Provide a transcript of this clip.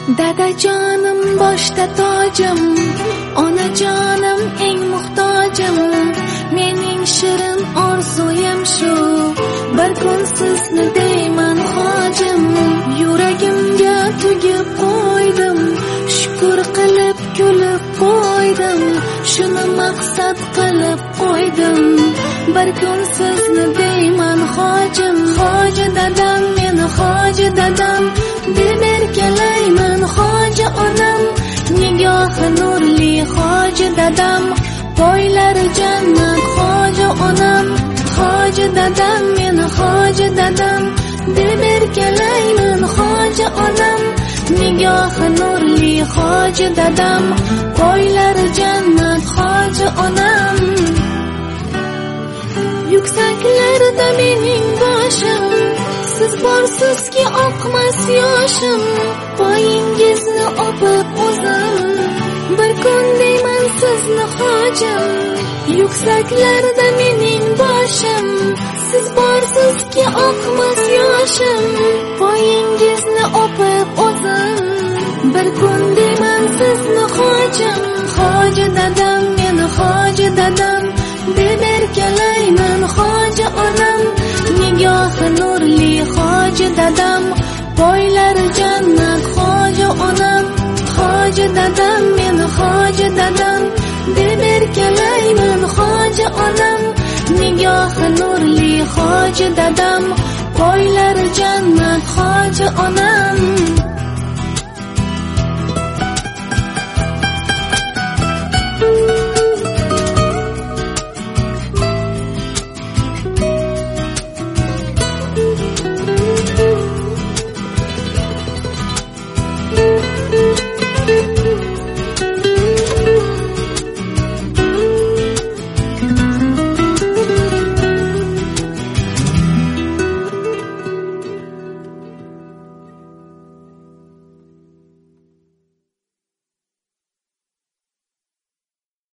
Dadajonim boshda tojim, onajonim eng muhtojim. Mening shirin orzuyim shu, bir kun sizni deyman hojim. Yuragimga tugib qo'ydim, shukr qilib kulib qo'ydim. Shuni maqsad qilib qo'ydim, bir kun sizni deyman hojim. Hoji dadam, meni hoji dadam deb erkalayman hoji onam. Nigohi nurli hoji dadam, poylari jannat hoji onam. Hoji dadam, meni hoji dadam deb erkalayman hoji onam. Nigohi nurli hoji dadam, poylari jannat hoji onam. Yuksaklarda mening boshim, siz borsizki oqmas yoshim. Poyingizni o'pib o'zim, bir kun deyman sizni hojim. Yuksaklarda mening boshim, siz borsizki oqmas yoshim. Poyingizni o'pib o'zim, bir kun deyman sizni hojim. Hoji dadam, meni hoji dadam deb erkalayman hoji onam. Nigohi nurli hoji dadam, poylari jannat hoji onam. Hoji dadam, meni hoji dadam deb erkalayman hoji onam. Nigohi nurli hoji dadam, poylari jannat hoji onam.